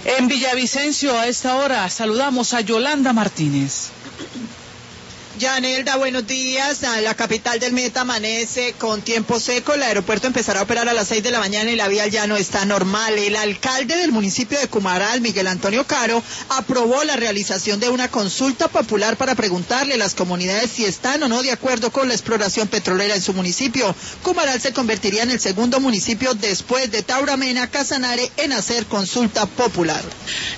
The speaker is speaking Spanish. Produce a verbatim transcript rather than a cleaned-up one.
En Villavicencio, a esta hora, saludamos a Yolanda Martínez. Yanelda, buenos días. La capital del Meta amanece con tiempo seco. El aeropuerto empezará a operar a las seis de la mañana y la vía ya no está normal. El alcalde del municipio de Cumaral, Miguel Antonio Caro, aprobó la realización de una consulta popular para preguntarle a las comunidades si están o no de acuerdo con la exploración petrolera en su municipio. Cumaral se convertiría en el segundo municipio después de Tauramena, Casanare, en hacer consulta popular.